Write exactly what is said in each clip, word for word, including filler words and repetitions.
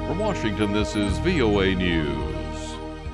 From Washington, this is V O A News.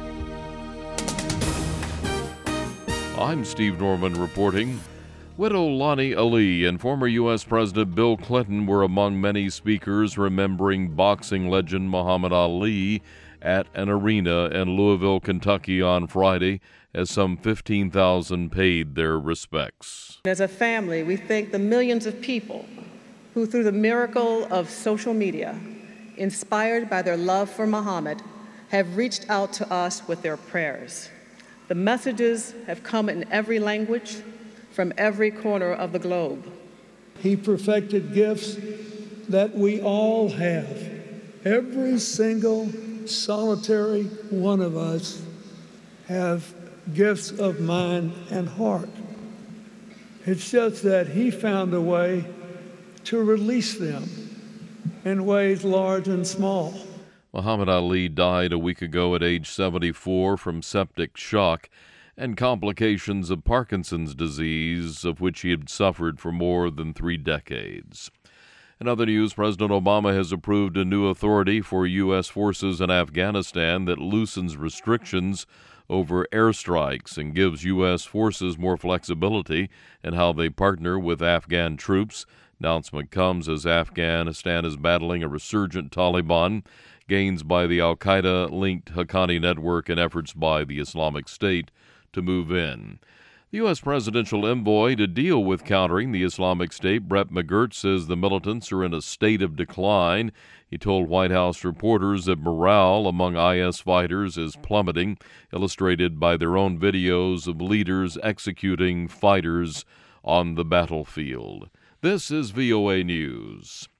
I'm Steve Norman reporting. Widow Lonnie Ali and former U S President Bill Clinton were among many speakers remembering boxing legend Muhammad Ali at an arena in Louisville, Kentucky on Friday, as some fifteen thousand paid their respects. As a family, we thank the millions of people who, through the miracle of social media, inspired by their love for Muhammad, have reached out to us with their prayers. The messages have come in every language, from every corner of the globe. He perfected gifts that we all have. Every single solitary one of us have gifts of mind and heart. It's just that he found a way to release them in ways large and small. Muhammad Ali died a week ago at age seventy-four from septic shock and complications of Parkinson's disease, of which he had suffered for more than three decades. In other news, President Obama has approved a new authority for U S forces in Afghanistan that loosens restrictions over airstrikes and gives U S forces more flexibility in how they partner with Afghan troops. Announcement comes as Afghanistan is battling a resurgent Taliban, gains by the al-Qaeda-linked Haqqani network, and efforts by the Islamic State to move in. The U S presidential envoy to deal with countering the Islamic State, Brett McGirt, says the militants are in a state of decline. He told White House reporters that morale among I S fighters is plummeting, illustrated by their own videos of leaders executing fighters on the battlefield. This is V O A News.